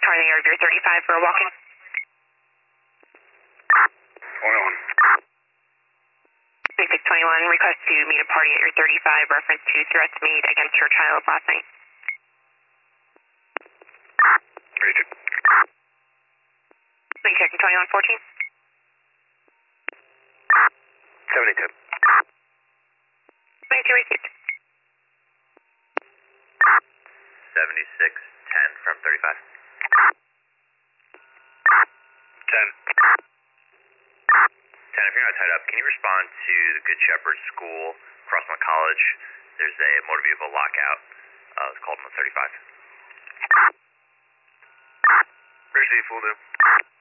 target area of your 35 for a walk-in. 21. 3621, request to meet a party at your 35, reference to threats made against your child last night. Region. Please check 2114. 72. 22 received. 7610 from 35. 10. 10, if you're not tied up, can you respond to the Good Shepherd School, Crossland College? There's a motor vehicle lockout. It's called on 35. Received, will do.